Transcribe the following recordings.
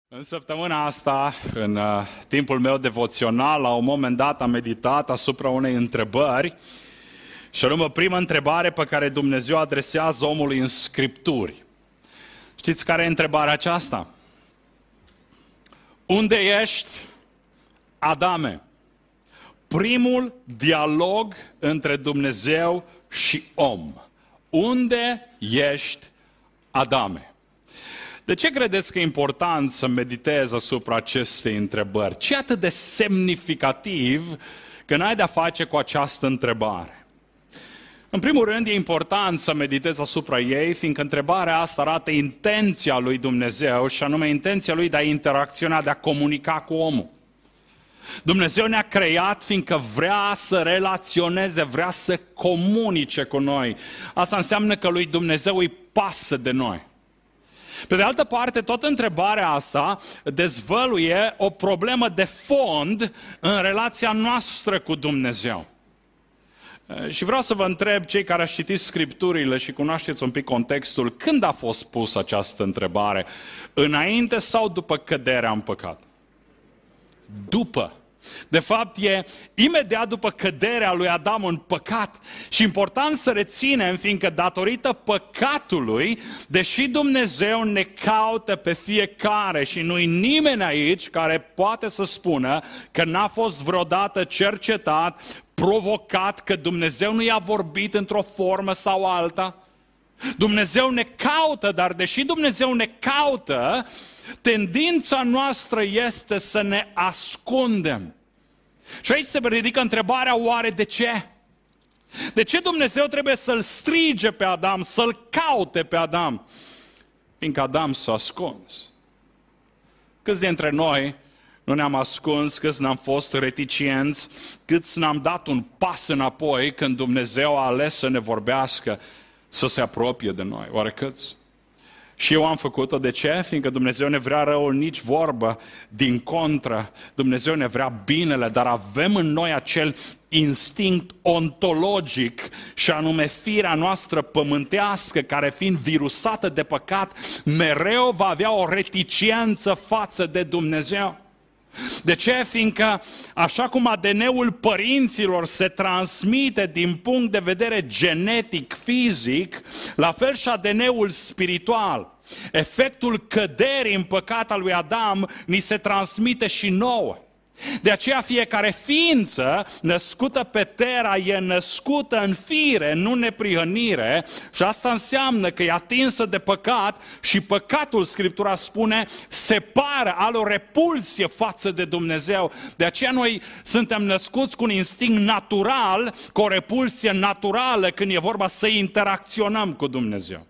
În săptămâna asta, în timpul meu devoțional, la un moment dat am meditat asupra unei întrebări, și anume prima întrebare pe care Dumnezeu adresează omului în Scripturi. Știți care e întrebarea aceasta? Unde ești, Adame? Primul dialog între Dumnezeu și om. Unde ești, Adame? De ce credeți că e important să meditezi asupra acestei întrebări? Ce e atât de semnificativ când ai de-a face cu această întrebare? În primul rând, e important să meditezi asupra ei, fiindcă întrebarea asta arată intenția lui Dumnezeu, și anume intenția lui de a interacționa, de a comunica cu omul. Dumnezeu ne-a creat fiindcă vrea să relaționeze, vrea să comunice cu noi. Asta înseamnă că lui Dumnezeu îi pasă de noi. Pe de altă parte, tot întrebarea asta dezvăluie o problemă de fond în relația noastră cu Dumnezeu. Și vreau să vă întreb, cei care ați citit Scripturile și cunoașteți un pic contextul, când a fost pusă această întrebare? Înainte sau după căderea în păcat? După. De fapt, e imediat după căderea lui Adam în păcat. Și important să reținem, fiindcă datorită păcatului, deși Dumnezeu ne caută pe fiecare și nu-i nimeni aici care poate să spună că n-a fost vreodată cercetat, provocat, că Dumnezeu nu i-a vorbit într-o formă sau alta. Dumnezeu ne caută, dar deși Dumnezeu ne caută, tendința noastră este să ne ascundem. Și aici se ridică întrebarea, oare de ce? De ce Dumnezeu trebuie să-l strige pe Adam, să-l caute pe Adam? Fiindcă Adam s-a ascuns. Câți dintre noi nu ne-am ascuns, câți n-am fost reticenți, câți n-am dat un pas înapoi când Dumnezeu a ales să ne vorbească, să se apropie de noi? Oare câți? Și eu am făcut-o. De ce? Fiindcă Dumnezeu ne vrea răul, nici vorbă. Din contră, Dumnezeu ne vrea binele, dar avem în noi acel instinct ontologic, și anume firea noastră pământească, care fiind virusată de păcat, mereu va avea o reticență față de Dumnezeu. De ce? Fiindcă așa cum ADN-ul părinților se transmite din punct de vedere genetic, fizic, la fel și ADN-ul spiritual. Efectul căderii în păcat al lui Adam ni se transmite și nouă. De aceea fiecare ființă născută pe Terra e născută în fire, nu neprihănire, și asta înseamnă că e atinsă de păcat și păcatul, Scriptura spune, separă, are o repulsie față de Dumnezeu. De aceea noi suntem născuți cu un instinct natural, cu o repulsie naturală când e vorba să interacționăm cu Dumnezeu.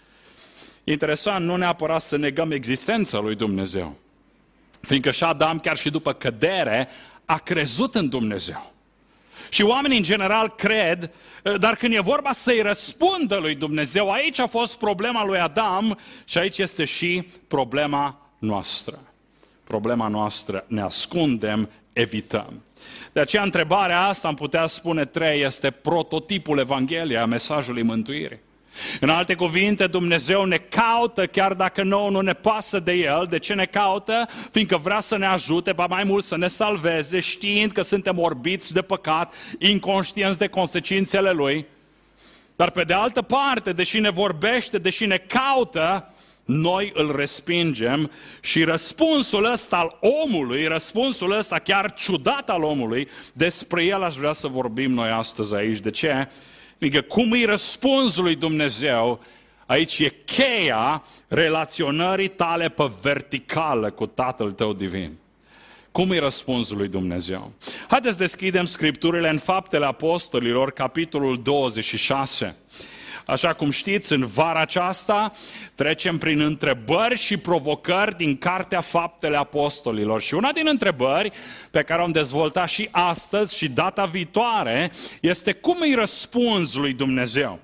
Interesant, nu neapărat să negăm existența lui Dumnezeu. Fiindcă și Adam, chiar și după cădere, a crezut în Dumnezeu. Și oamenii în general cred, dar când e vorba să-i răspundă lui Dumnezeu, aici a fost problema lui Adam și aici este și problema noastră. Problema noastră, ne ascundem, evităm. De aceea întrebarea asta, am putea spune 3, este prototipul Evangheliei, a mesajului mântuirii. În alte cuvinte, Dumnezeu ne caută chiar dacă nouă nu ne pasă de El. De ce ne caută? Fiindcă vrea să ne ajute, ba mai mult să ne salveze, știind că suntem orbiți de păcat, inconștienți de consecințele Lui. Dar pe de altă parte, deși ne vorbește, deși ne caută, noi îl respingem și răspunsul ăsta al omului, răspunsul ăsta chiar ciudat al omului, despre el aș vrea să vorbim noi astăzi aici. De ce? Fiindcă cum îi răspunzi lui Dumnezeu, aici e cheia relaționării tale pe verticală cu Tatăl tău divin. Cum îi răspunzi lui Dumnezeu? Haideți deschidem Scripturile în Faptele Apostolilor, capitolul 26. Așa cum știți, în vara aceasta trecem prin întrebări și provocări din Cartea Faptele Apostolilor. Și una din întrebări pe care o am dezvoltat și astăzi și data viitoare este cum îi răspunzi lui Dumnezeu.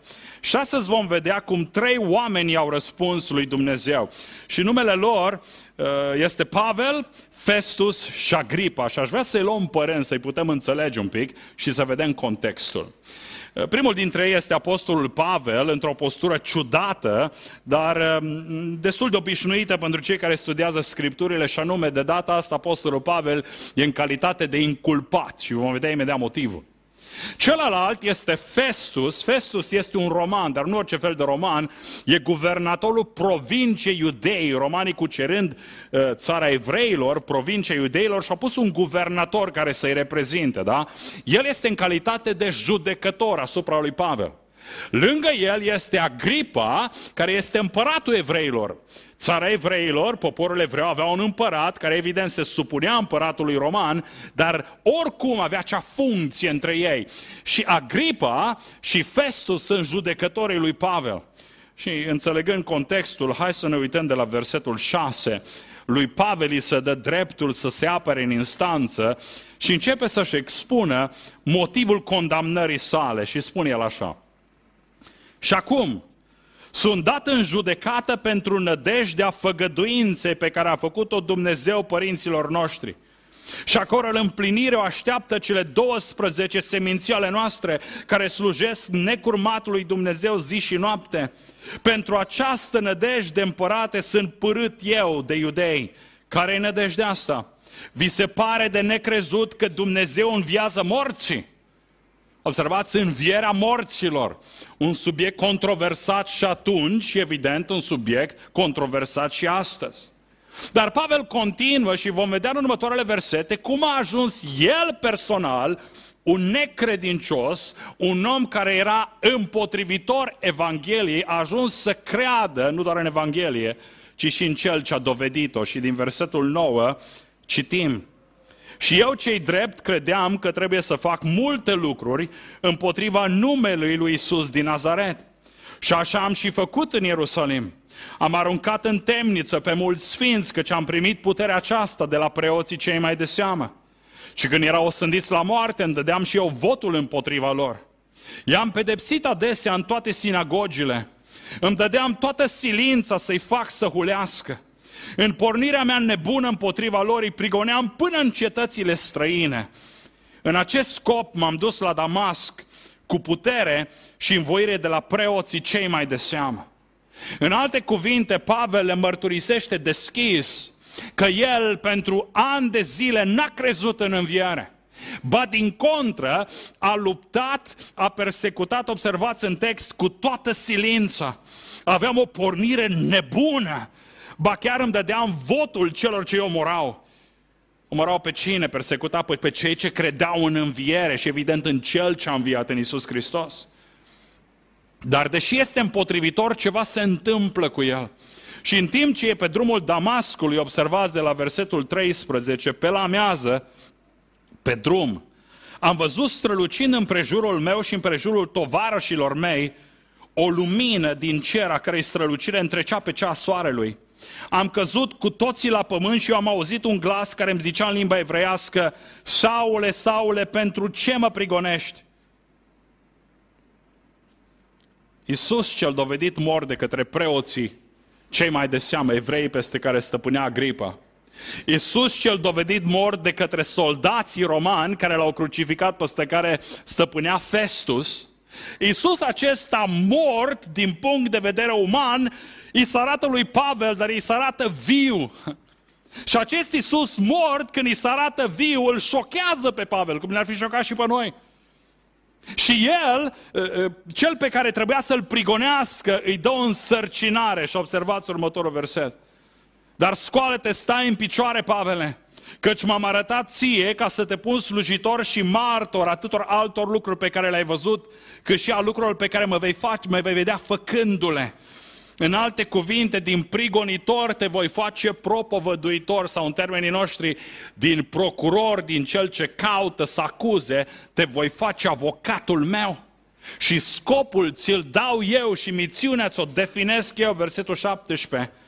Și astăzi vom vedea cum 3 oameni au răspuns lui Dumnezeu. Și numele lor este Pavel, Festus și Agripa. Și aș vrea să-i luăm pe rând, să-i putem înțelege un pic și să vedem contextul. Primul dintre ei este apostolul Pavel, într-o postură ciudată, dar destul de obișnuită pentru cei care studiază Scripturile, și anume, de data asta, apostolul Pavel e în calitate de inculpat și vom vedea imediat motivul. Celălalt este Festus. Festus este un roman, dar nu orice fel de roman, e guvernatorul provinciei Iudeii, romanii cucerând țara evreilor, provincia Iudeilor, și au pus un guvernator care să-i reprezinte, da? El este în calitate de judecător asupra lui Pavel. Lângă el este Agripa, care este împăratul evreilor. Țara evreilor, poporul evreu, avea un împărat care evident se supunea împăratului roman, dar oricum avea acea funcție între ei. Și Agripa și Festus sunt judecătorii lui Pavel. Și înțelegând contextul, hai să ne uităm de la versetul 6. Lui Pavel îi se dă dreptul să se apere în instanță și începe să-și expună motivul condamnării sale și spune el așa: și acum sunt dat în judecată pentru nădejdea făgăduinței pe care a făcut-o Dumnezeu părinților noștri. Și acolo în împlinire o așteaptă cele 12 seminții ale noastre care slujesc necurmatului Dumnezeu zi și noapte. Pentru această nădejde, împărate, sunt părât eu de iudei. Care-i nădejdea asta? Vi se pare de necrezut că Dumnezeu înviază morții? Observați, învierea morților, un subiect controversat și atunci și evident un subiect controversat și astăzi. Dar Pavel continuă și vom vedea în următoarele versete cum a ajuns el personal, un necredincios, un om care era împotrivitor Evangheliei, a ajuns să creadă nu doar în Evanghelie, ci și în Cel ce a dovedit-o. Și din versetul 9 citim: și eu cei drept credeam că trebuie să fac multe lucruri împotriva numelui lui Iisus din Nazaret. Și așa am și făcut în Ierusalim. Am aruncat în temniță pe mulți sfinți, căci am primit puterea aceasta de la preoții cei mai de seamă. Și când erau osândiți la moarte, îmi dădeam și eu votul împotriva lor. I-am pedepsit adesea în toate sinagogile. Îmi dădeam toată silința să-i fac să hulească. În pornirea mea nebună împotriva lor îi prigoneam până în cetățile străine. În acest scop m-am dus la Damasc cu putere și învoire de la preoții cei mai de seamă. În alte cuvinte, Pavel le mărturisește deschis că el pentru ani de zile n-a crezut în înviere. Ba din contră, a luptat, a persecutat, observați în text, cu toată silința. Aveam o pornire nebună. Ba chiar îmi dădeam votul celor ce omorau. Omorau pe cine? Persecuta pe cei ce credeau în înviere și evident în Cel ce a înviat, în Iisus Hristos. Dar deși este împotrivitor, ceva se întâmplă cu el. Și în timp ce e pe drumul Damascului, observați de la versetul 13, pe la amiază, pe drum, am văzut strălucind împrejurul meu și împrejurul tovarășilor mei o lumină din cer, a cărei strălucire întrecea pe cea a soarelui. Am căzut cu toții la pământ și eu am auzit un glas care îmi zicea în limba evreiască: Saule, Saule, pentru ce mă prigonești? Iisus cel dovedit mor de către preoții cei mai de seamă, evrei peste care stăpânea Agripa. Iisus cel dovedit mor de către soldații romani care l-au crucificat, peste care stăpânea Festus. Iisus acesta mort din punct de vedere uman îi se arată lui Pavel, dar îi se arată viu. Și acest Iisus mort, când îi se arată viu, îl șochează pe Pavel, cum ne-ar fi șocat și pe noi. Și el, cel pe care trebuia să-l prigonească, îi dă o însărcinare. Și observați următorul verset: dar scoală-te, stai în picioare, Pavele, căci m-am arătat ție ca să te pun slujitor și martor atâtor altor lucruri pe care le-ai văzut, cât și a lucrurilor pe care mă vei vedea făcându-le. În alte cuvinte, din prigonitor te voi face propovăduitor, sau în termenii noștri, din procuror, din cel ce caută să acuze, te voi face avocatul meu. Și scopul ți-l dau eu și misiunea ți-o definesc eu, versetul 17.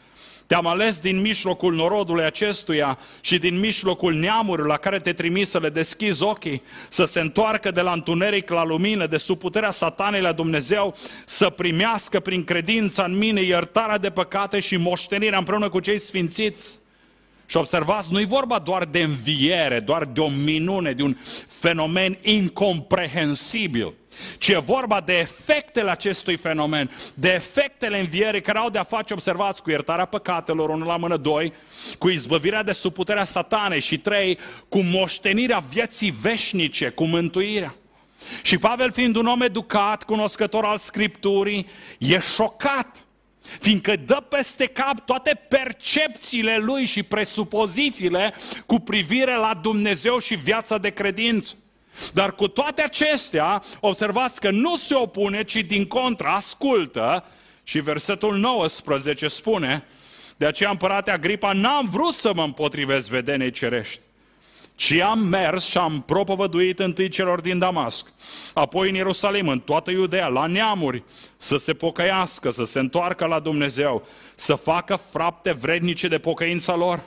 Te-am ales din mijlocul norodului acestuia și din mijlocul neamurilor la care te trimis să le deschizi ochii, să se întoarcă de la întuneric la lumină, de sub puterea satanei la Dumnezeu, să primească prin credința în mine iertarea de păcate și moștenirea împreună cu cei sfințiți. Și observați, nu-i vorba doar de înviere, doar de o minune, de un fenomen incomprehensibil, ci e vorba de efectele acestui fenomen, de efectele învierii care au de-a face, observați, cu iertarea păcatelor, 1 la mână 2, cu izbăvirea de sub puterea satanei și 3, cu moștenirea vieții veșnice, cu mântuirea. Și Pavel, fiind un om educat, cunoscător al Scripturii, e șocat, fiindcă dă peste cap toate percepțiile lui și presupozițiile cu privire la Dumnezeu și viața de credință. Dar cu toate acestea, observați că nu se opune, ci din contră ascultă. Și versetul 19 spune: de aceea, împărate Agripa, n-am vrut să mă împotrivesc vedenei cerești, ci am mers și am propovăduit întâi celor din Damasc, apoi în Ierusalim, în toată Iudeea, la neamuri, să se pocăiască, să se întoarcă la Dumnezeu, să facă fapte vrednice de pocăința lor.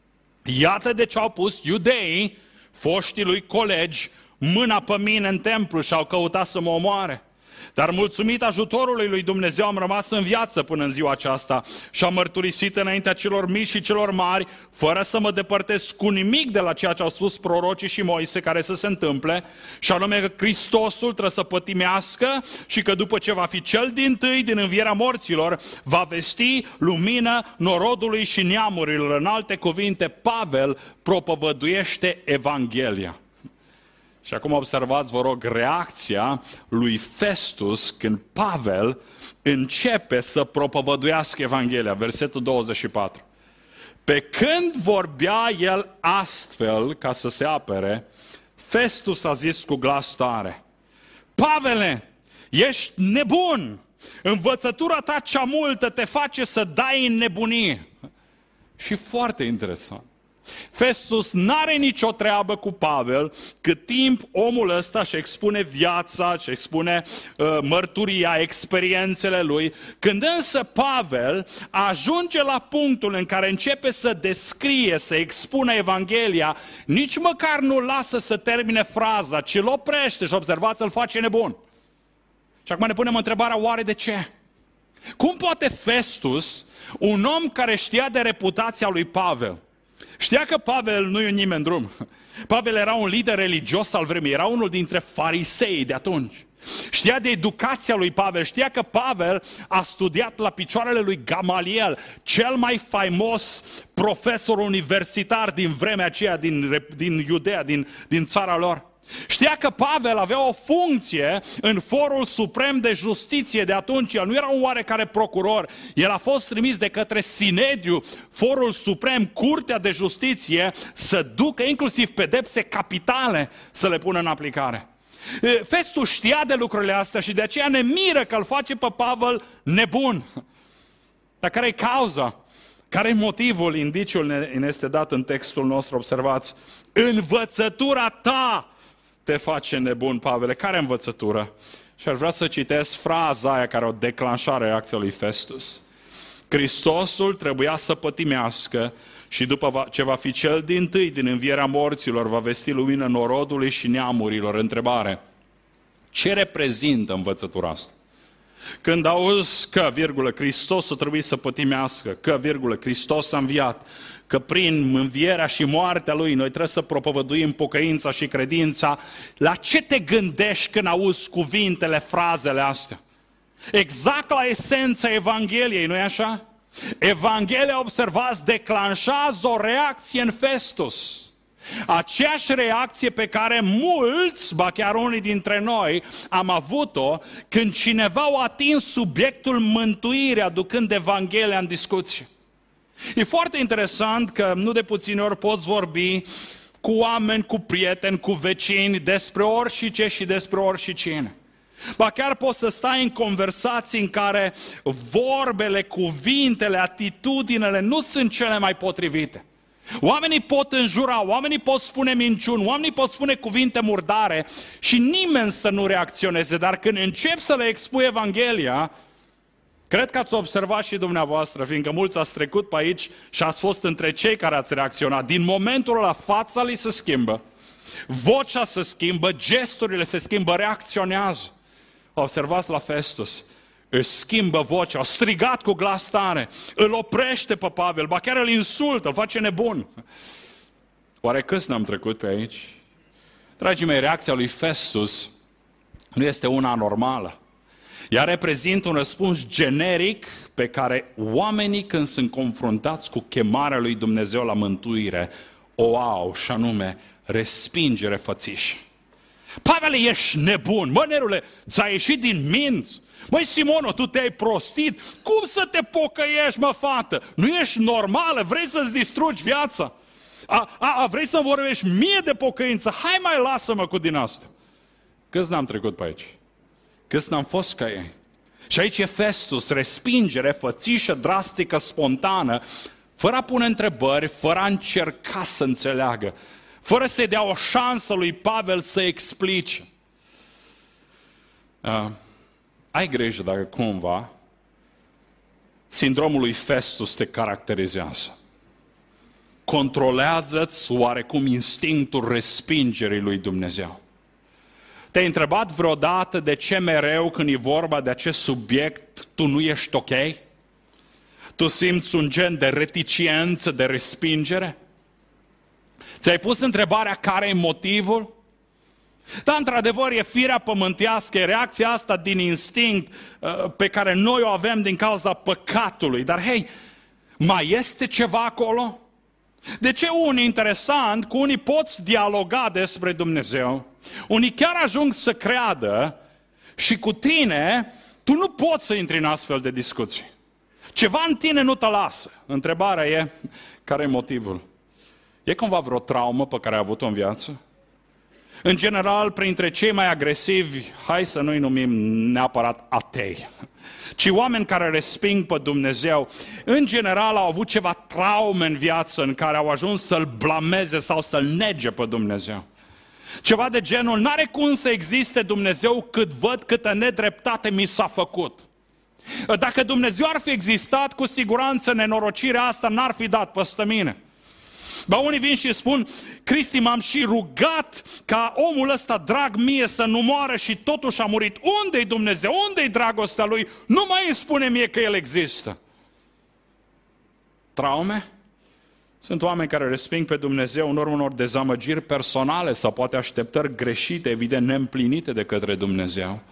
Iată de ce au pus iudeii, foștii lui colegi, mâna pe mine în templu și au căutat să mă omoare. Dar mulțumit ajutorului lui Dumnezeu am rămas în viață până în ziua aceasta și am mărturisit înaintea celor mici și celor mari, fără să mă depărtez cu nimic de la ceea ce au spus prorocii și Moise care să se întâmple, și anume că Hristosul trebuie să pătimească și că după ce va fi cel dintâi din învierea morților, va vesti lumină norodului și neamurilor. În alte cuvinte, Pavel propovăduiește Evanghelia. Și acum observați, vă rog, reacția lui Festus când Pavel începe să propovăduiască Evanghelia. Versetul 24. Pe când vorbea el astfel, ca să se apere, Festus a zis cu glas tare: Pavele, ești nebun! Învățătura ta cea multă te face să dai în nebunie. Și foarte interesant. Festus n-are nicio treabă cu Pavel cât timp omul ăsta își expune viața, își expune mărturia, experiențele lui. Când însă Pavel ajunge la punctul în care începe să descrie, să expună Evanghelia, nici măcar nu lasă să termine fraza, ci îl oprește și observați, îl face nebun. Și acum ne punem întrebarea, oare de ce? Cum poate Festus, un om care știa de reputația lui Pavel, știa că Pavel nu e nimeni drum. Pavel era un lider religios al vremii, era unul dintre farisei de atunci. Știa de educația lui Pavel, știa că Pavel a studiat la picioarele lui Gamaliel, cel mai faimos profesor universitar din vremea aceea, din Iudeea, din țara lor. Știa că Pavel avea o funcție în forul suprem de justiție de atunci. El nu era un oarecare procuror, el a fost trimis de către Sinedriu, forul suprem, curtea de justiție, să ducă inclusiv pedepse capitale să le pună în aplicare. Festus știa de lucrurile astea și de aceea ne miră că îl face pe Pavel nebun. Dar care e cauza? Care e motivul? Indiciul ne este dat în textul nostru, observați. Învățătura ta te face nebun, Pavele. Care învățătură? Și aș vrea să citesc fraza aia care o declanșa reacția lui Festus. Hristosul trebuia să pătimească și după ce va fi cel dintâi din învierea morților, va vesti lumină norodului și neamurilor. Întrebare: ce reprezintă învățătura asta? Când auzi că, Hristosul trebuie să pătimească, că, Hristos a înviat, că prin învierea și moartea Lui noi trebuie să propovăduim pocăința și credința, la ce te gândești când auzi cuvintele, frazele astea? Exact la esența Evangheliei, nu-i așa? Evanghelia, observați, declanșează o reacție în Festus. Aceeași reacție pe care mulți, ba chiar unii dintre noi, am avut-o când cineva a atins subiectul mântuirii, aducând Evanghelia în discuție. E foarte interesant că nu de puține ori poți vorbi cu oameni, cu prieteni, cu vecini despre orice și despre oricine. Ba chiar poți să stai în conversații în care vorbele, cuvintele, atitudinile nu sunt cele mai potrivite. Oamenii pot înjura, oamenii pot spune minciuni, oamenii pot spune cuvinte murdare și nimeni să nu reacționeze. Dar când începi să le expui Evanghelia, Cred că ați observat și dumneavoastră, fiindcă mulți ați trecut pe aici și ați fost între cei care ați reacționat. Din momentul ăla fața lui se schimbă, vocea se schimbă, gesturile se schimbă, reacționează. Observați la Festus, își schimbă vocea, a strigat cu glas tare, îl oprește pe Pavel, ba chiar îl insultă, îl face nebun. Oare câți n-am trecut pe aici? Dragii mei, reacția lui Festus nu este una normală. Ea reprezintă un răspuns generic pe care oamenii, când sunt confruntați cu chemarea lui Dumnezeu la mântuire, o au, și anume respingere fățiș. Pavele, ești nebun, mă, nerule, ți-a ieșit din minți. Măi, Simono, tu te-ai prostit, cum să te pocăiești, mă, fată? Nu ești normală, vrei să-ți distrugi viața? Vrei să vorbești mie de pocăință? Hai mai lasă-mă cu din asta. Câți n-am trecut pe aici? Câți n-am fost ca ei? Și aici e Festus, respingere, fățișă, drastică, spontană, fără a pune întrebări, fără a încerca să înțeleagă, fără să-i dea o șansă lui Pavel să explice. Ai grijă dacă cumva sindromul lui Festus te caracterizează. Controlează-ți oarecum instinctul respingerii lui Dumnezeu. Te-ai întrebat vreodată de ce mereu când e vorba de acest subiect tu nu ești ok? Tu simți un gen de reticență, de respingere? Ți-ai pus întrebarea care e motivul? Da, într-adevăr, e firea pământească, e reacția asta din instinct pe care noi o avem din cauza păcatului. Dar hei, mai este ceva acolo? De ce unii, interesant, cu unii poți dialoga despre Dumnezeu, unii chiar ajung să creadă și cu tine, tu nu poți să intri în astfel de discuții. Ceva în tine nu te lasă. Întrebarea e, care e motivul? E cumva vreo traumă pe care ai avut-o în viață? În general, printre cei mai agresivi, hai să nu-i numim neapărat atei, ci oameni care resping pe Dumnezeu, în general au avut ceva traume în viață în care au ajuns să-L blameze sau să-L nege pe Dumnezeu. Ceva de genul, n-are cum să existe Dumnezeu cât văd câtă nedreptate mi s-a făcut. Dacă Dumnezeu ar fi existat, cu siguranță nenorocirea asta n-ar fi dat peste mine. Dar unii vin și spun, Cristi, m-am și rugat ca omul ăsta drag mie să nu moară și totuși a murit. Unde-i Dumnezeu? Unde-i dragostea Lui? Nu mai îmi spune mie că El există. Traume? Sunt oameni care resping pe Dumnezeu în urma unor dezamăgiri personale sau poate așteptări greșite, evident neîmplinite de către Dumnezeu.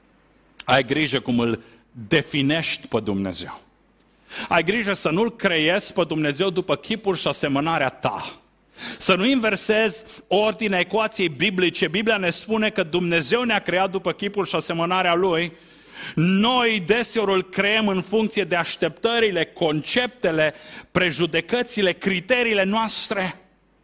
Ai grijă cum îl definești pe Dumnezeu. Ai grijă să nu-L creezi pe Dumnezeu după chipul și asemănarea ta. Să nu inversezi ordinea ecuației biblice. Biblia ne spune că Dumnezeu ne-a creat după chipul și asemănarea Lui. Noi deseori îl creăm în funcție de așteptările, conceptele, prejudecățile, criteriile noastre.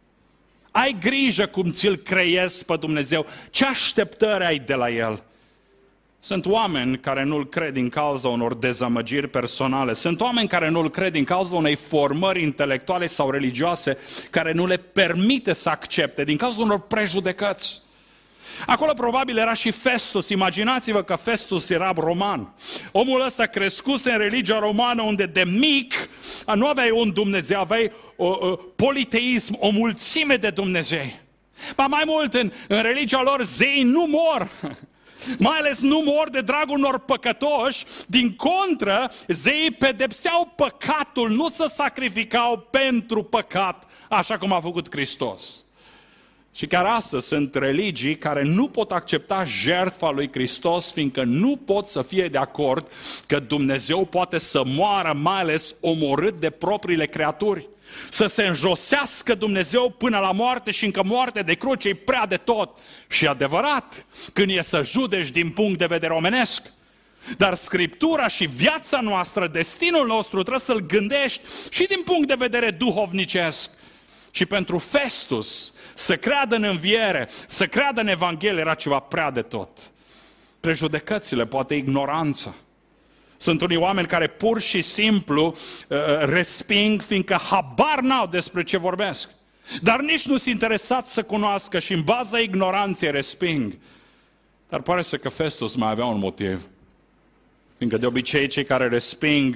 Ai grijă cum ți-L creezi pe Dumnezeu. Ce așteptări ai de la El? Sunt oameni care nu-L cred din cauza unor dezamăgiri personale. Sunt oameni care nu-L cred din cauza unei formări intelectuale sau religioase care nu le permite să accepte, din cauza unor prejudecăți. Acolo probabil era și Festus. Imaginați-vă că Festus era roman. Omul ăsta crescuse în religia romană unde de mic nu aveai un Dumnezeu, aveai politeism, o mulțime de Dumnezei. Ba mai mult, în religia lor zeii nu mor. Mai ales nu mor de dragul unor păcătoși, din contră, zeii pedepseau păcatul, nu se sacrificau pentru păcat, așa cum a făcut Hristos. Și chiar astăzi sunt religii care nu pot accepta jertfa lui Hristos, fiindcă nu pot să fie de acord că Dumnezeu poate să moară, mai ales omorât de propriile creaturi. Să se înjosească Dumnezeu până la moarte și încă moarte de cruce e prea de tot. Și adevărat, când e să judeci din punct de vedere omenesc. Dar Scriptura și viața noastră, destinul nostru, trebuie să-l gândești și din punct de vedere duhovnicesc. Și pentru Festus, să creadă în înviere, să creadă în Evanghelie era ceva prea de tot. Prejudecățile, poate ignoranța. Sunt unii oameni care pur și simplu resping, fiindcă habar n-au despre ce vorbesc. Dar nici nu sunt interesați să cunoască și în baza ignoranței resping. Dar pare să că Festus mai avea un motiv. Fiindcă de obicei cei care resping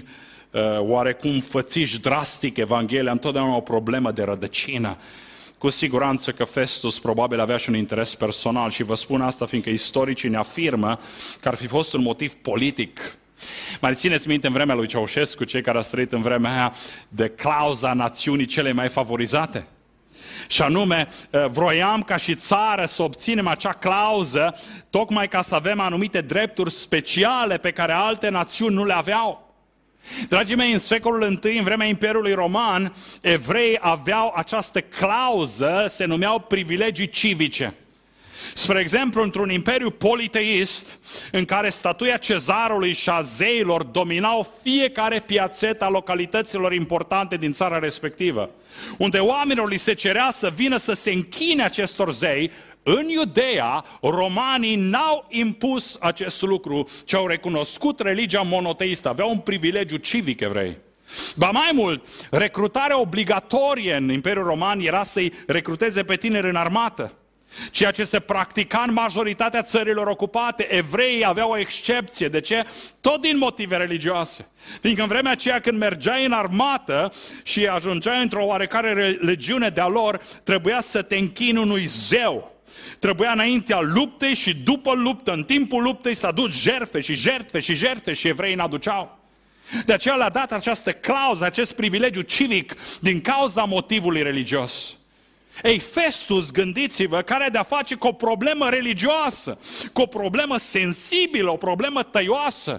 oarecum fățiși drastic Evanghelia întotdeauna au o problemă de rădăcină. Cu siguranță că Festus probabil avea și un interes personal și vă spun asta fiindcă istoricii ne afirmă că ar fi fost un motiv politic. Mai țineți minte în vremea lui Ceaușescu, cei care au trăit în vremea aia, de clauza națiunii cele mai favorizate? Și anume, vroiam ca și țară să obținem acea clauză tocmai ca să avem anumite drepturi speciale pe care alte națiuni nu le aveau. Dragii mei, în secolul I, în vremea Imperiului Roman, evreii aveau această clauză, se numeau privilegii civice. Spre exemplu, într-un imperiu politeist, în care statuia cezarului și a zeilor dominau fiecare piațetă a localităților importante din țara respectivă, unde oamenilor li se cerea să vină să se închine acestor zei, în Iudeea, romanii n-au impus acest lucru, ci au recunoscut religia monoteistă, aveau un privilegiu civic evrei. Ba mai mult, recrutarea obligatorie în Imperiul Roman era să-i recruteze pe tineri în armată. Ceea ce se practica în majoritatea țărilor ocupate, evreii aveau o excepție. De ce? Tot din motive religioase. Fiindcă în vremea aceea când mergeai în armată și ajungeai într-o oarecare religiune de-a lor, trebuia să te închini unui zeu. Trebuia înaintea luptei și după luptă, în timpul luptei, să aduci jertfe și jertfe și jertfe și evreii n-aduceau. De aceea le-a dat această clauză, acest privilegiu civic din cauza motivului religios. Ei, Festus, gândiți-vă, care are de-a face cu o problemă religioasă, cu o problemă sensibilă, o problemă tăioasă.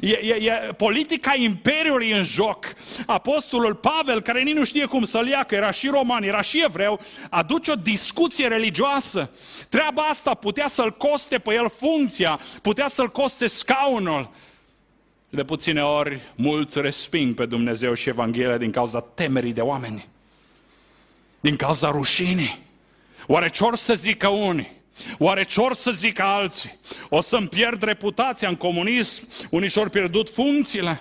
E politica imperiului în joc. Apostolul Pavel, care nici nu știe cum să-l ia, că era și roman, era și evreu, aduce o discuție religioasă. Treaba asta putea să-l coste pe el funcția, putea să-l coste scaunul. De puține ori, mulți resping pe Dumnezeu și Evanghelia din cauza temerii de oameni. Din cauza rușinii. Oare ce-or să zică unii? Oare ce-or să zică alții? O să-mi pierd reputația în comunism? Unii și-au pierdut funcțiile?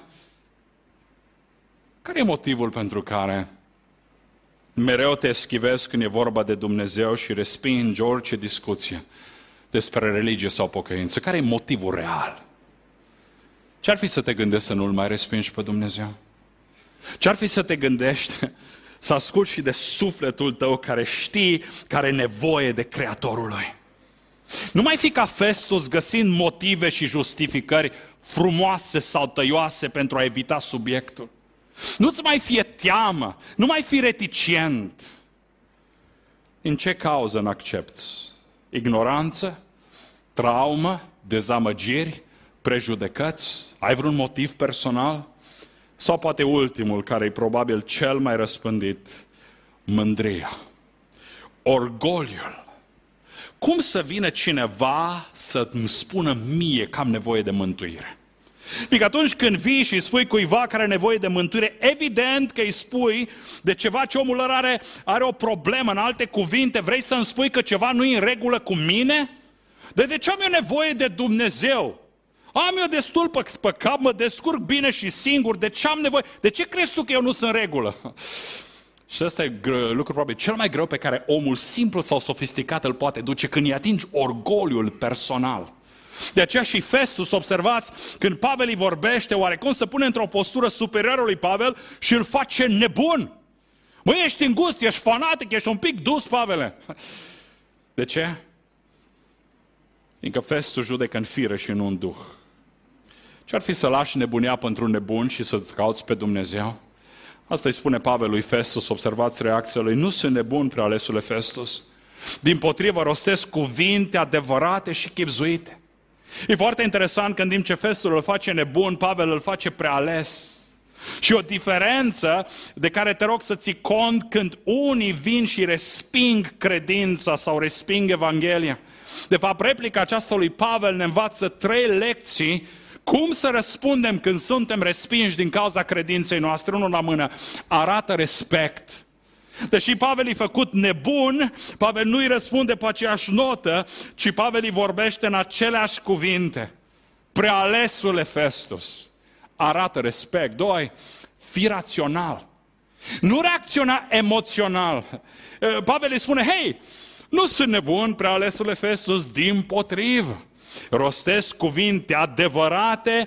Care e motivul pentru care mereu te eschivezi când e vorba de Dumnezeu și respingi orice discuție despre religie sau pocăință? Care e motivul real? Ce-ar fi să te gândești să nu-L mai respingi pe Dumnezeu? Ce-ar fi să te gândești să asculți și de sufletul tău care știi care are nevoie de Creatorul lui? Nu mai fi ca Festus găsind motive și justificări frumoase sau tăioase pentru a evita subiectul. Nu-ți mai fie teamă, nu mai fi reticent. În ce cauză n-accepți? Ignoranță? Traumă? Dezamăgiri? Prejudecăți? Ai vreun motiv personal? Sau poate ultimul, care e probabil cel mai răspândit, mândria, orgoliul. Cum să vină cineva să îmi spună mie că am nevoie de mântuire? Fiindcă atunci când vii și îi spui cuiva care are nevoie de mântuire, evident că îi spui de ceva ce omul ăla are o problemă. În alte cuvinte, vrei să-mi spui că ceva nu e în regulă cu mine? De ce am eu nevoie de Dumnezeu? Am eu destul pe cap, mă descurc bine și singur, de ce am nevoie? De ce crezi tu că eu nu sunt în regulă? Și ăsta e lucru probabil cel mai greu pe care omul simplu sau sofisticat îl poate duce când îi atingi orgoliul personal. De aceea și Festus, observați, când Pavel îi vorbește, oarecum se pune într-o postură superioară lui Pavel și îl face nebun. Măi, ești îngust, ești fanatic, ești un pic dus, Pavele. De ce? Fiindcă Festus judecă în fire și nu în duh. Ce-ar fi să lași nebunia pentru un nebun și să-ți cauți pe Dumnezeu? Asta îi spune Pavel lui Festus, observați reacția lui. Nu sunt nebun, prealesule Festus. Dimpotrivă, rostesc cuvinte adevărate și chibzuite. E foarte interesant că în timp ce Festus îl face nebun, Pavel îl face preales. Și o diferență de care te rog să ții cont când unii vin și resping credința sau resping Evanghelia. De fapt, replica aceasta lui Pavel ne învață 3 lecții cum să răspundem când suntem respinși din cauza credinței noastre. Unul la mână, arată respect. Deși Pavel e făcut nebun, Pavel nu îi răspunde pe aceeași notă, ci Pavel îi vorbește în aceleași cuvinte. Prealesule Festus, arată respect. 2, fii rațional. Nu reacționa emoțional. Pavel îi spune, hei, nu sunt nebun, prealesule Festus, dimpotrivă. Rostesc cuvinte adevărate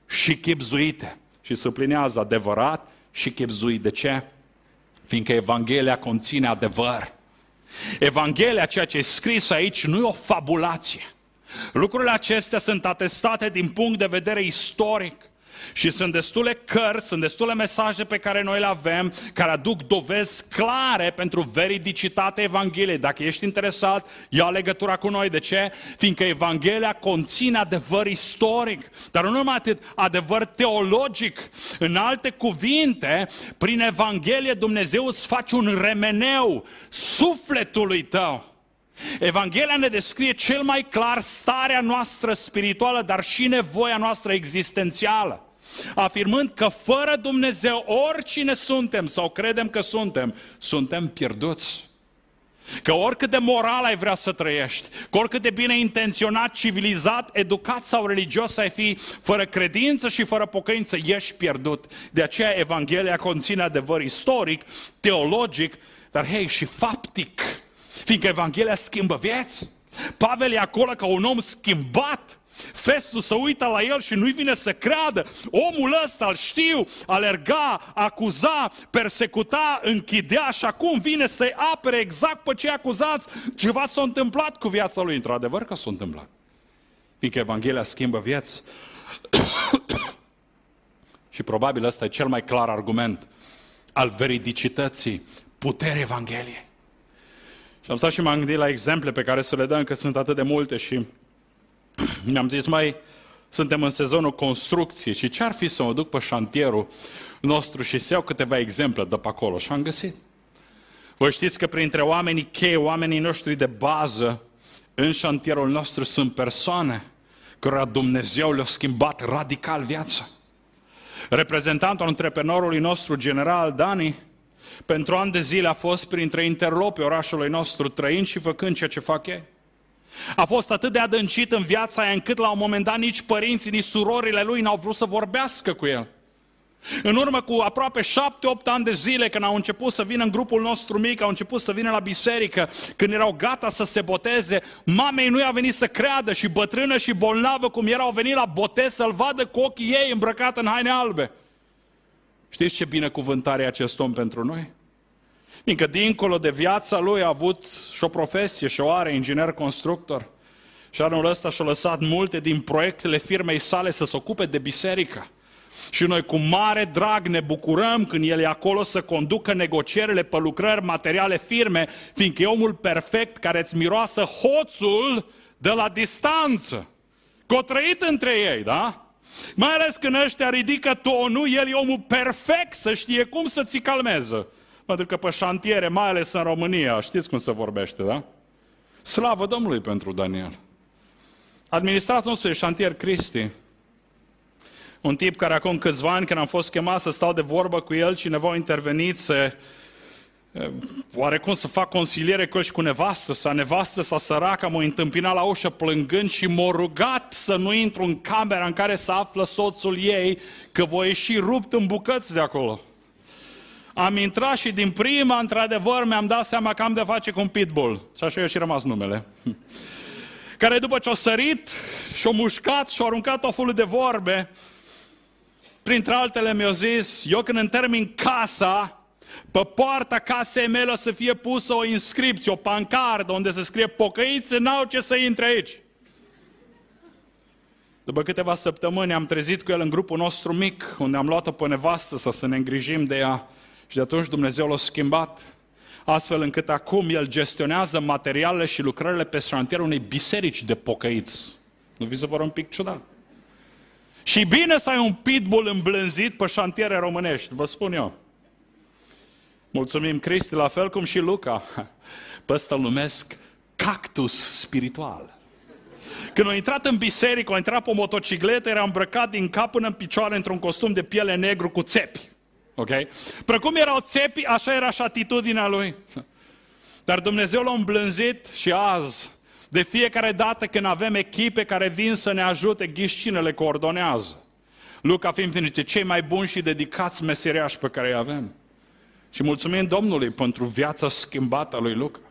și chibzuite. Și sublinează adevărat și chibzuit. De ce? Fiindcă Evanghelia conține adevăr. Evanghelia, ceea ce e scris aici, nu e o fabulație. Lucrurile acestea sunt atestate din punct de vedere istoric. Și sunt destule cărți, sunt destule mesaje pe care noi le avem, care aduc dovezi clare pentru veridicitatea Evangheliei. Dacă ești interesat, ia legătura cu noi. De ce? Fiindcă Evanghelia conține adevăr istoric, dar nu numai atât, adevăr teologic. În alte cuvinte, prin Evanghelie Dumnezeu îți face un remeneu sufletului tău. Evanghelia ne descrie cel mai clar starea noastră spirituală, dar și nevoia noastră existențială, afirmând că fără Dumnezeu, oricine suntem sau credem că suntem pierduți. Că oricât de moral ai vrea să trăiești, că oricât de bine intenționat, civilizat, educat sau religios ai fi, fără credință și fără pocăință, ești pierdut. De aceea Evanghelia conține adevăr istoric, teologic, dar și faptic. Fiindcă Evanghelia schimbă vieți. Pavel e acolo ca un om schimbat. Festul se uită la el și nu-i vine să creadă. Omul ăsta, îl știu, alerga, acuza, persecuta, închidea și acum vine să-i apere exact pe cei acuzați. Ceva s-a întâmplat cu viața lui. Într-adevăr că s-a întâmplat. Fiindcă Evanghelia schimbă vieți. Și probabil ăsta e cel mai clar argument al veridicității puterii Evangheliei. Și am stat și m-am gândit la exemple pe care să le dăm, că sunt atât de multe și mi-am zis, suntem în sezonul construcției și ce-ar fi să mă duc pe șantierul nostru și să iau câteva exemple de pe acolo? Și am găsit. Voi știți că printre oamenii cheie, oamenii noștri de bază, în șantierul nostru sunt persoane cărora Dumnezeu le-a schimbat radical viața. Reprezentantul antreprenorului nostru, general Dani, pentru ani de zile a fost printre interlopii orașului nostru, trăind și făcând ceea ce fac ei. A fost atât de adâncit în viața aia, încât la un moment dat nici părinții, nici surorile lui n-au vrut să vorbească cu el. În urmă cu aproape 7-8 ani de zile, când au început să vină în grupul nostru mic, au început să vină la biserică, când erau gata să se boteze, mamei nu i-a venit să creadă și bătrână și bolnavă cum erau venit la botez să-l vadă cu ochii ei îmbrăcat în haine albe. Știți ce binecuvântare e acest om pentru noi? Fiindcă dincolo de viața lui a avut și o profesie și o are, inginer constructor. Și anul ăsta și-a lăsat multe din proiectele firmei sale să se ocupe de biserică. Și noi cu mare drag ne bucurăm când el e acolo să conducă negocierile pe lucrări materiale firme, fiindcă e omul perfect care îți miroasă hoțul de la distanță. Că o trăit între ei, da? Mai ales când ăștia ridică tonul, el e omul perfect să știe cum să ți calmeze. Pentru că pe șantiere, mai ales în România, știți cum se vorbește, da? Slavă Domnului pentru Daniel. Administratorul nostru de șantier Cristi, un tip care acum câțiva ani, când am fost chemat să stau de vorbă cu el, cineva a intervenit să oarecum să fac consiliere cu el și cu nevastă sa săracă, m-a întâmpinat la ușă plângând și m-a rugat să nu intru în camera în care se află soțul ei, că voi ieși rupt în bucăți de acolo. Am intrat și din prima, într-adevăr, mi-am dat seama că am de face cu un pitbull. Și așa i-a și rămas numele. Care după ce a sărit și-a mușcat și-a aruncat o fulă de vorbe, printre altele mi-a zis, eu când îmi termin casa, pe poarta casei mele o să fie pusă o inscripție, o pancardă, unde se scrie pocăiți n-au ce să intre aici. După câteva săptămâni am trezit cu el în grupul nostru mic, unde am luat-o pe nevastă să ne îngrijim de ea. Și de atunci Dumnezeu l-a schimbat, astfel încât acum el gestionează materialele și lucrările pe șantierul unei biserici de pocăiți. Nu vi se pare un pic ciudat? Și bine să ai un pitbull îmblânzit pe șantiere românești, vă spun eu. Mulțumim Cristi, la fel cum și Luca. Pe ăsta îl numesc cactus spiritual. Când a intrat în biserică, a intrat pe o motocicletă, era îmbrăcat din cap până în picioare într-un costum de piele negru cu țepi. Okay? Precum erau țepii, așa era și atitudinea lui. Dar Dumnezeu l-a îmblânzit și azi, de fiecare dată când avem echipe care vin să ne ajute, ghiși cine le coordonează. Luca fiind dintre cei mai buni și dedicați meseriași pe care îi avem. Și mulțumim Domnului pentru viața schimbată a lui Luca.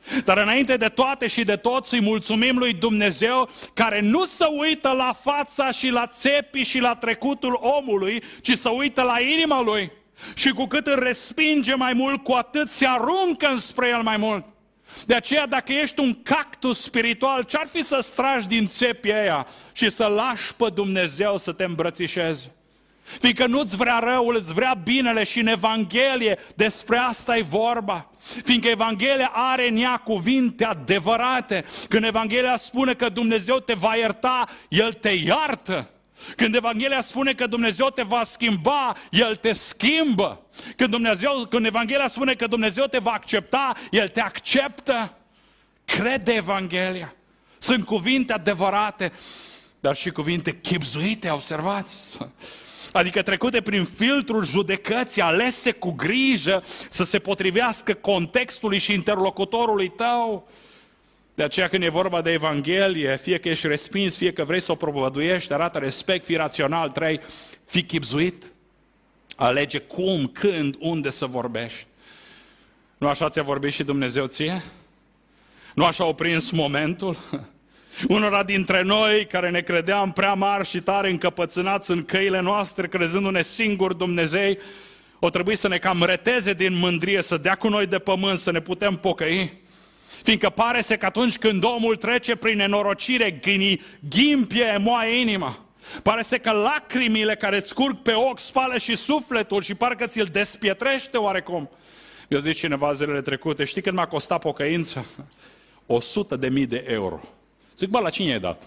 Dar înainte de toate și de toți îi mulțumim lui Dumnezeu care nu se uită la fața și la țepii și la trecutul omului, ci se uită la inima lui. Și cu cât îl respinge mai mult, cu atât se aruncă înspre el mai mult. De aceea, dacă ești un cactus spiritual, ce-ar fi să stragi din țepii aia și să lași pe Dumnezeu să te îmbrățișeze? Fiindcă nu-ți vrea răul, îți vrea binele și în Evanghelie despre asta e vorba. Fiindcă Evanghelia are în ea cuvinte adevărate. Când Evanghelia spune că Dumnezeu te va ierta, El te iartă. Când Evanghelia spune că Dumnezeu te va schimba, El te schimbă. Când Evanghelia spune că Dumnezeu te va accepta, El te acceptă. Crede Evanghelia. Sunt cuvinte adevărate, dar și cuvinte chibzuite, observați? Adică trecute prin filtrul judecății, alese cu grijă să se potrivească contextului și interlocutorului tău. De aceea când e vorba de Evanghelie, fie că ești respins, fie că vrei să o propovăduiești, arată respect, fii rațional, fii chibzuit. Alege cum, când, unde să vorbești. Nu așa ți-a vorbit și Dumnezeu ție? Nu așa au prins momentul? Unora dintre noi care ne credeam prea mari și tare încăpățânați în căile noastre, crezându-ne singuri Dumnezei, o trebuie să ne cam reteze din mândrie, să dea cu noi de pământ, să ne putem pocăi. Fiindcă pare să că atunci când omul trece prin nenorocire, ghimpie, moaie inima. Pare să că lacrimile care îți curg pe ochi spală și sufletul și parcă ți-l despietrește oarecum. Eu zic cineva zilele trecute, știi cât m-a costat pocăința? 100.000 de euro. Zic, bă, la cine ai dat?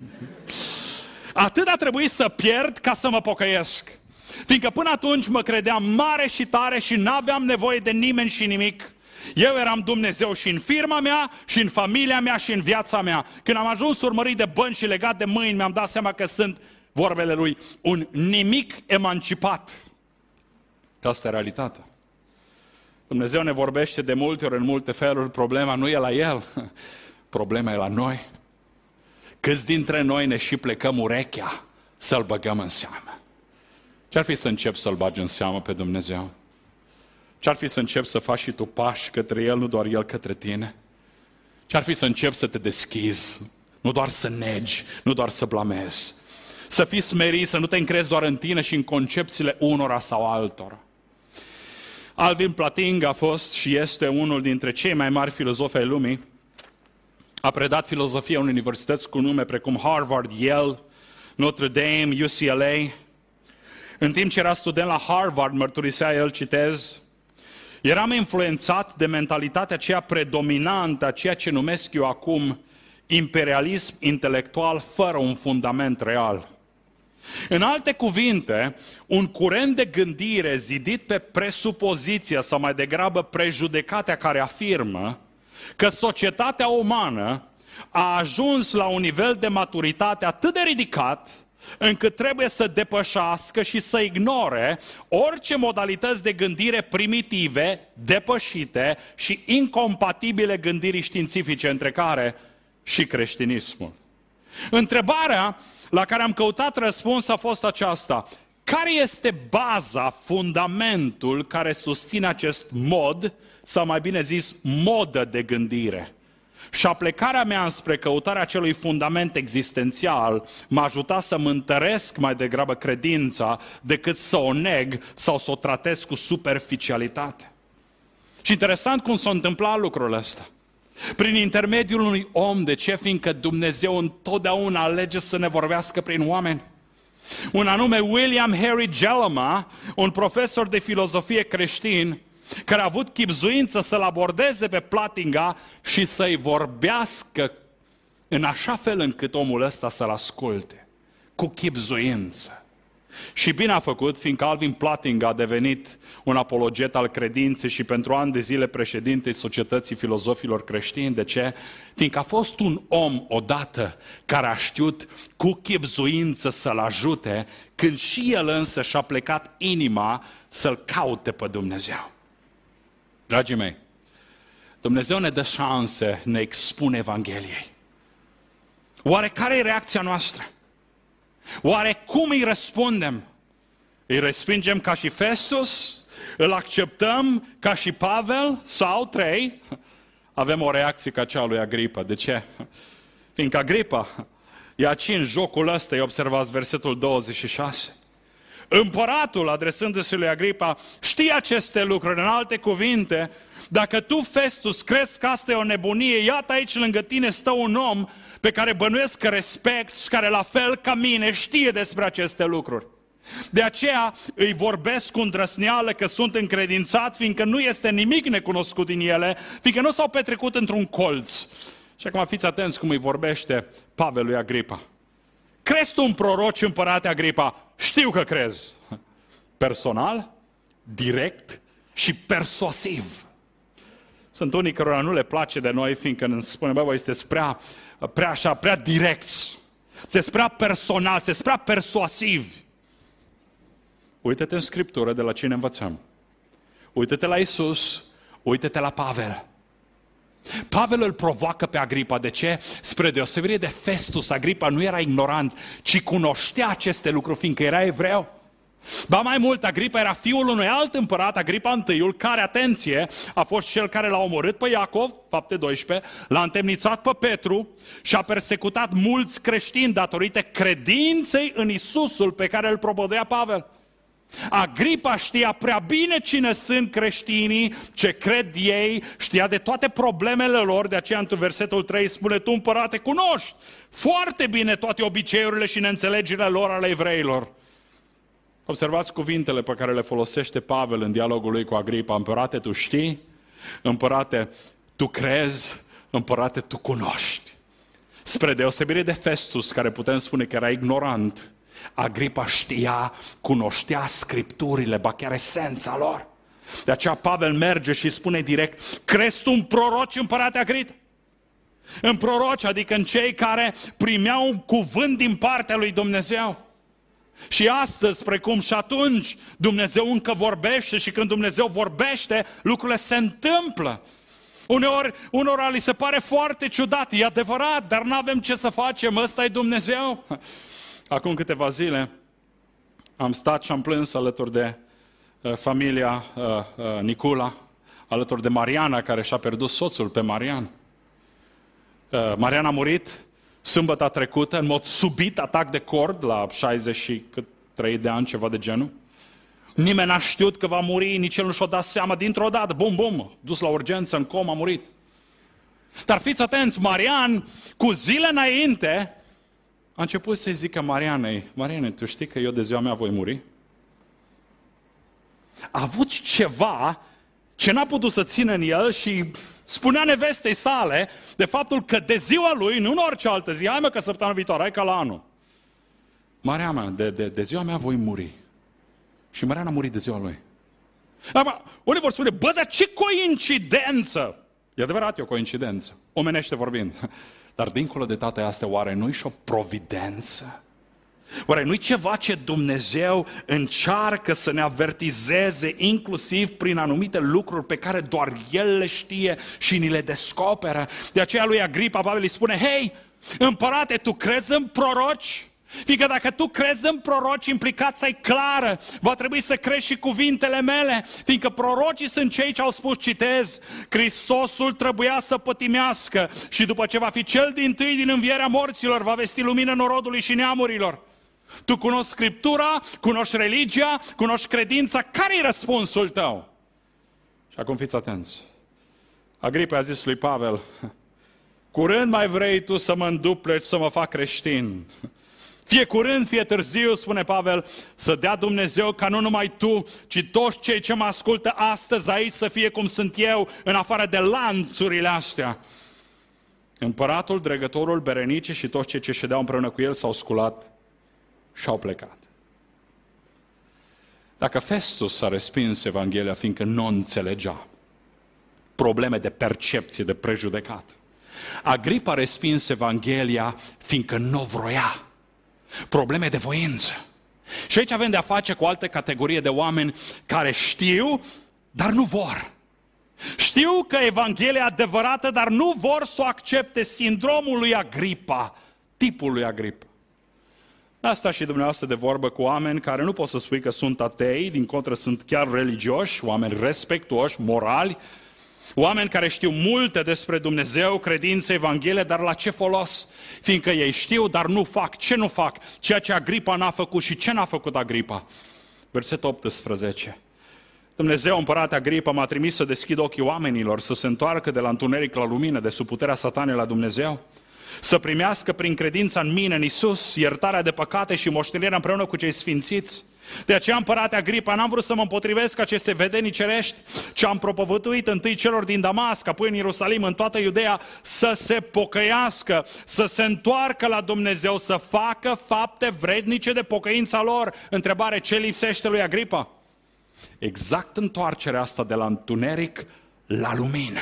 Atât a trebuit să pierd ca să mă pocăiesc. Fiindcă până atunci mă credeam mare și tare și n-aveam nevoie de nimeni și nimic. Eu eram Dumnezeu și în firma mea, și în familia mea, și în viața mea. Când am ajuns urmărit de bănci și legat de mâini, mi-am dat seama că sunt, vorbele lui, un nimic emancipat. Asta e realitatea. Dumnezeu ne vorbește de multe ori, în multe feluri, problema nu e la El, problema e la noi. Câți dintre noi ne și plecăm urechea să-L băgăm în seamă? Ce-ar fi să încep să-L bagi în seamă pe Dumnezeu? Ce-ar fi să începi să faci și tu pași către El, nu doar El către tine? Ce-ar fi să începi să te deschizi, nu doar să negi, nu doar să blamezi? Să fii smerit, să nu te încrezi doar în tine și în concepțiile unora sau altora. Alvin Plantinga a fost și este unul dintre cei mai mari filozofi ai lumii. A predat filozofia în universități cu nume precum Harvard, Yale, Notre Dame, UCLA. În timp ce era student la Harvard, mărturisea el, citez, eram influențat de mentalitatea aceea predominantă, a ceea ce numesc eu acum imperialism intelectual fără un fundament real. În alte cuvinte, un curent de gândire zidit pe presupoziția sau mai degrabă prejudecarea care afirmă că societatea umană a ajuns la un nivel de maturitate atât de ridicat încât trebuie să depășească și să ignore orice modalități de gândire primitive, depășite și incompatibile gândirii științifice, între care și creștinismul. Întrebarea la care am căutat răspuns a fost aceasta: care este baza, fundamentul care susține acest mod, sau mai bine zis, modă de gândire? Și aplecarea mea înspre căutarea acelui fundament existențial m-a ajutat să mă întăresc mai degrabă credința decât să o neg sau să o tratez cu superficialitate. Și interesant cum s-a întâmplat lucrul ăsta. Prin intermediul unui om. De ce? Fiindcă Dumnezeu întotdeauna alege să ne vorbească prin oameni. Un anume William Henry Jellicoe, un profesor de filozofie creștin, care a avut chibzuință să-l abordeze pe Plantinga și să-i vorbească în așa fel încât omul ăsta să-l asculte, cu chibzuință. Și bine a făcut, fiindcă Alvin Plantinga a devenit un apologet al credinței și pentru ani de zile președintei Societății Filozofilor Creștini. De ce? Fiindcă a fost un om odată care a știut cu chibzuință să-l ajute când și el însă și-a plecat inima să-l caute pe Dumnezeu. Dragii mei, Dumnezeu ne dă șanse, ne expune Evangheliei. Oare care e reacția noastră? Oare cum îi răspundem? Îi respingem ca și Festus? Îl acceptăm ca și Pavel? Sau 3? avem o reacție ca cea lui Agripa. De ce? Fiindcă Agripa e aici în jocul ăsta, observați versetul 26. Împăratul, adresându-se lui Agripa, știe aceste lucruri, în alte cuvinte, dacă tu, Festus, crezi că asta e o nebunie, iată aici lângă tine stă un om pe care bănuiesc că respect și care, la fel ca mine, știe despre aceste lucruri. De aceea îi vorbesc cu îndrăsneală că sunt încredințat, fiindcă nu este nimic necunoscut din ele, fiindcă nu s-au petrecut într-un colț. Și acum fiți atenți cum îi vorbește Pavel lui Agripa. Crezi tu un proroc, împărate Agripa? Știu că crezi. Personal, direct și persuasiv. Sunt unii cărora nu le place de noi, fiindcă ne spune, bă, voi sunteți prea direcți. Sunteți prea personal, sunteți prea persuasivi. Uită-te în Scriptură de la cine învățăm. Uită-te la Iisus, uită-te la Pavel. Pavel îl provoacă pe Agripa. De ce? Spre deosebire de Festus, Agripa nu era ignorant, ci cunoștea aceste lucruri, fiindcă era evreu. Ba mai mult, Agripa era fiul unui alt împărat, Agripa I, care, atenție, a fost cel care l-a omorât pe Iacov, fapte 12, l-a întemnițat pe Petru și a persecutat mulți creștini datorită credinței în Iisusul pe care îl propovăduia Pavel. Agripa știa prea bine cine sunt creștinii, ce cred ei, știa de toate problemele lor, de aceea în versetul 3 spune, tu, împărate, cunoști foarte bine toate obiceiurile și neînțelegerile lor ale evreilor. Observați cuvintele pe care le folosește Pavel în dialogul lui cu Agripa. Împărate, tu știi? Împărate, tu crezi? Împărate, tu cunoști. Spre deosebire de Festus, care putem spune că era ignorant, Agripa știa, cunoștea Scripturile, ba chiar esența lor. De aceea Pavel merge și spune direct, crezi tu în proroci, împărate Agripa? În proroci, adică în cei care primeau un cuvânt din partea lui Dumnezeu. Și astăzi, precum și atunci, Dumnezeu încă vorbește și când Dumnezeu vorbește, lucrurile se întâmplă. Unora li se pare foarte ciudat, e adevărat, dar nu avem ce să facem, ăsta e Dumnezeu. Acum câteva zile am stat și am plâns alături de familia Nicula, alături de Mariana, care și-a pierdut soțul pe Marian. Marian a murit sâmbătă trecută, în mod subit, atac de cord, la 63 de ani, ceva de genul. Nimeni n-a știut că va muri, nici el nu și-a dat seama, dintr-o dată, bum, bum, dus la urgență, în coma, a murit. Dar fiți atenți, Marian, cu zile înainte, a început să-i zică Marianei, Mariane, tu știi că eu de ziua mea voi muri? A avut ceva ce n-a putut să țină în el și spunea nevestei sale de faptul că de ziua lui, nu în orice altă zi, hai mă că săptămâna viitoare, hai ca la anul. Mariana, de ziua mea voi muri. Și Mariana a murit de ziua lui. Acum, unii vor spune, bă, dar ce coincidență! E adevărat, e o coincidență, omenește vorbind. Dar dincolo de toate astea, oare nu-i și o providență? Oare nu-i ceva ce Dumnezeu încearcă să ne avertizeze, inclusiv prin anumite lucruri pe care doar El le știe și ni le descoperă? De aceea lui Agripa, Pavel îi spune, hei, împărate, tu crezi în proroci? Fiindcă dacă tu crezi în proroci, implicația e clară. Va trebui să crezi și cuvintele mele. Fiindcă prorocii sunt cei ce au spus, citez, Hristosul trebuia să pătimească și după ce va fi cel dintâi din învierea morților, va vesti lumină norodului și neamurilor. Tu cunoști Scriptura, cunoști religia, cunoști credința. Care-i răspunsul tău? Și acum fiți atenți. Agripa a zis lui Pavel, curând mai vrei tu să mă îndupleci, să mă fac creștin. Fie curând, fie târziu, spune Pavel, să dea Dumnezeu ca nu numai tu, ci toți cei ce mă ascultă astăzi aici să fie cum sunt eu, în afară de lanțurile astea. Împăratul, dregătorul, Berenice și toți cei ce ședeau împreună cu el s-au sculat și au plecat. Dacă Festus a respins Evanghelia, fiindcă nu înțelegea, probleme de percepție, de prejudecat, Agripa a respins Evanghelia, fiindcă nu vroia, probleme de voință. Și aici avem de-a face cu o altă categorie de oameni care știu, dar nu vor. Știu că Evanghelia e adevărată, dar nu vor să o accepte. Sindromul lui Agripa, tipul lui Agripa. Asta și dumneavoastră de vorbă cu oameni care nu pot să spui că sunt atei, din contră sunt chiar religioși, oameni respectuoși, morali, Oameni care știu multe despre Dumnezeu, credință, Evanghelie, dar la ce folos? Fiindcă ei știu, dar nu fac. Ce nu fac? Ceea ce Agripa n-a făcut. Și ce n-a făcut Agripa? Versetul 18. Dumnezeu, împărate Agripa, m-a trimis să deschid ochii oamenilor, să se întoarcă de la întuneric la lumină, de sub puterea satanei la Dumnezeu, să primească prin credința în mine, în Iisus, iertarea de păcate și moștenirea împreună cu cei sfințiți. De aceea, împărate Agripa, n-am vrut să mă împotrivesc aceste vedenii cerești, ci am propovăduit întâi celor din Damasc, apoi în Ierusalim, în toată Iudeea, să se pocăiască, să se întoarcă la Dumnezeu, să facă fapte vrednice de pocăința lor. Întrebare, ce lipsește lui Agripa? Exact întoarcerea asta de la întuneric la lumină.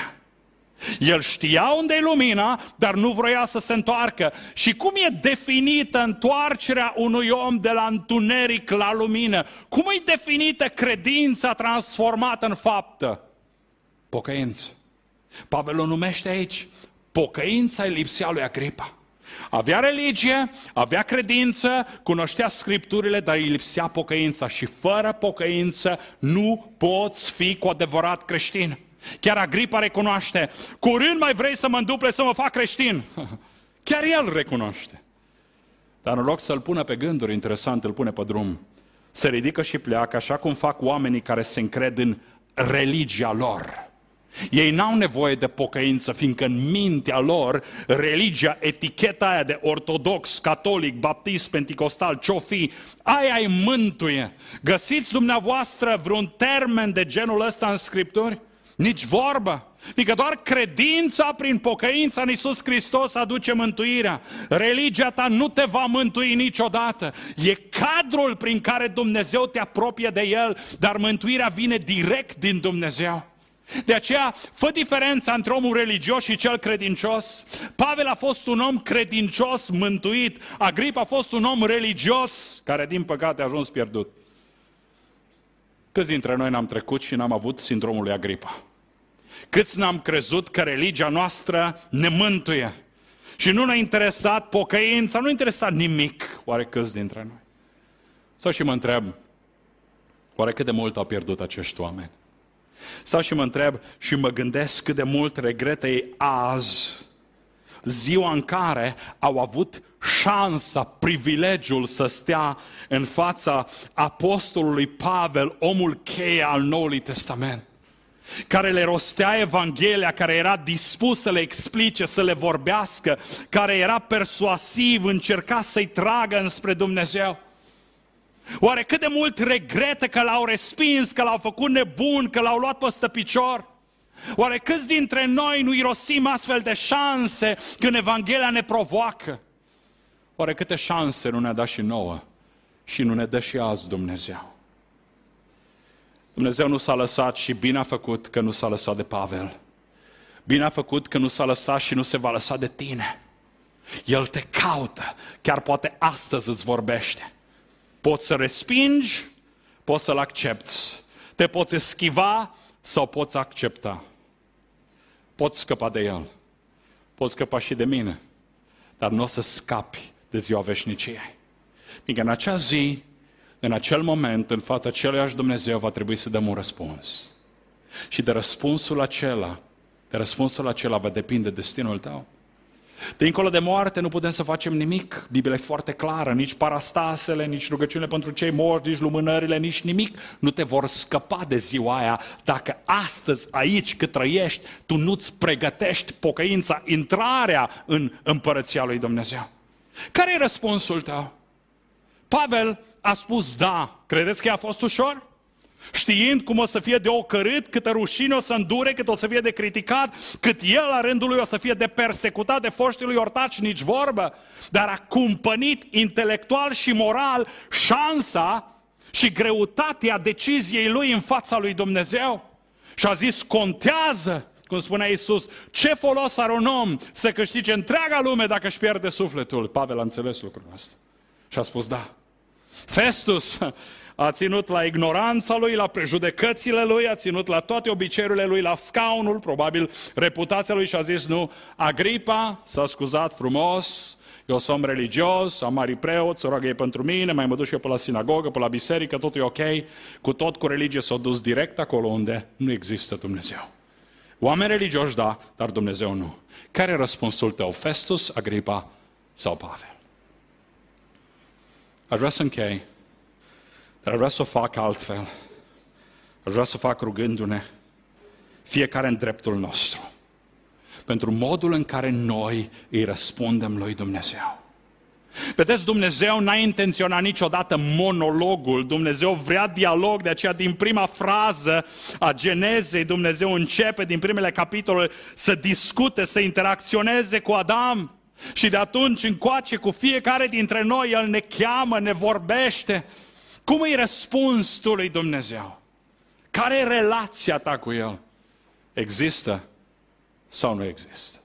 El știa unde e lumina, dar nu vroia să se întoarcă. Și cum e definită întoarcerea unui om de la întuneric la lumină? Cum e definită credința transformată în faptă? Pocăință. Pavel o numește aici. Pocăința îi lipsea lui Agripa. Avea religie, avea credință, cunoștea Scripturile, dar îi lipsea pocăința. Și fără pocăință nu poți fi cu adevărat creștin. Chiar Agripa recunoaște, curând mai vrei să mă înduple să mă fac creștin. Chiar el recunoaște. Dar în loc să-l pună pe gânduri, interesant, îl pune pe drum. Se ridică și pleacă, așa cum fac oamenii care se încred în religia lor. Ei n-au nevoie de pocăință, fiindcă în mintea lor, religia, eticheta aia de ortodox, catolic, baptist, penticostal, ce-o fi, aia îi mântuie. Găsiți dumneavoastră vreun termen de genul ăsta în Scripturi? Nici vorbă. Fiindcă doar credința prin pocăința în Iisus Hristos aduce mântuirea. Religia ta nu te va mântui niciodată. E cadrul prin care Dumnezeu te apropie de El, dar mântuirea vine direct din Dumnezeu. De aceea, fă diferența între omul religios și cel credincios. Pavel a fost un om credincios, mântuit. Agripa a fost un om religios, care din păcate a ajuns pierdut. Câți dintre noi n-am trecut și n-am avut sindromul lui Agripa? Câți n-am crezut că religia noastră ne mântuie? Și nu ne-a interesat pocăința, nu ne-a interesat nimic. Oare câți dintre noi? Sau și mă întreb, oare cât de mult au pierdut acești oameni? Sau și mă întreb și mă gândesc cât de mult regretă ei azi, ziua în care au avut șansa, privilegiul să stea în fața apostolului Pavel, omul cheie al Noului Testament, care le rostea Evanghelia, care era dispus să le explice, să le vorbească, care era persuasiv, încerca să-i tragă înspre Dumnezeu. Oare cât de mult regretă că l-au respins, că l-au făcut nebun, că l-au luat peste picior? Oare câți dintre noi nu irosim astfel de șanse când Evanghelia ne provoacă? Oare câte șanse nu ne-a dat și nouă și nu ne dă și azi Dumnezeu? Dumnezeu nu s-a lăsat și bine a făcut că nu s-a lăsat de Pavel. Bine a făcut că nu s-a lăsat și nu se va lăsa de tine. El te caută, chiar poate astăzi îți vorbește. Poți să respingi, poți să-l accepti. Te poți eschiva sau poți accepta. Poți scăpa de el. Poți scăpa și de mine. Dar nu o să scapi de ziua veșniciei. Fiindcă în acea zi, în acel moment, în fața celuiași Dumnezeu, va trebui să dăm un răspuns. Și de răspunsul acela va depinde destinul tău. Dincolo de moarte nu putem să facem nimic. Biblia e foarte clară, nici parastasele, nici rugăciunile pentru cei morți, nici lumânările, nici nimic nu te vor scăpa de ziua aia dacă astăzi, aici, cât trăiești, tu nu-ți pregătești pocăința, intrarea în împărăția lui Dumnezeu. Care e răspunsul tău? Pavel a spus da. Credeți că i-a fost ușor? Știind cum o să fie de ocărât, câtă rușine o să îndure, cât o să fie de criticat, cât el la rândul lui o să fie de persecutat de foștii lui ortaci, nici vorbă, dar a cumpănit intelectual și moral șansa și greutatea deciziei lui în fața lui Dumnezeu. Și a zis, contează, cum spunea Iisus, ce folos are un om să câștige întreaga lume dacă își pierde sufletul? Pavel a înțeles lucrul ăsta și a spus da. Festus a ținut la ignoranța lui, la prejudecățile lui, a ținut la toate obiceiurile lui, la scaunul, probabil reputația lui și a zis nu. Agripa s-a scuzat frumos, eu sunt religios, am mari preot, să roagă ei pentru mine, mai mă duc și eu pe la sinagogă, pe la biserică, totul e ok. Cu religie s-a dus direct acolo unde nu există Dumnezeu. Oameni religioși, da, dar Dumnezeu nu. Care e răspunsul tău, Festus, Agripa sau Pavel? Aș vrea să închei, dar aș vrea să o fac altfel. Aș vrea să o fac rugându-ne fiecare în dreptul nostru, pentru modul în care noi îi răspundem lui Dumnezeu. Vedeți, Dumnezeu n-a intenționat niciodată monologul, Dumnezeu vrea dialog, de aceea din prima frază a Genezei, Dumnezeu începe din primele capitole să discute, să interacționeze cu Adam. Și de atunci încoace cu fiecare dintre noi, El ne cheamă, ne vorbește. Cum e răspunsul tu lui Dumnezeu? Care e relația ta cu El? Există sau nu există?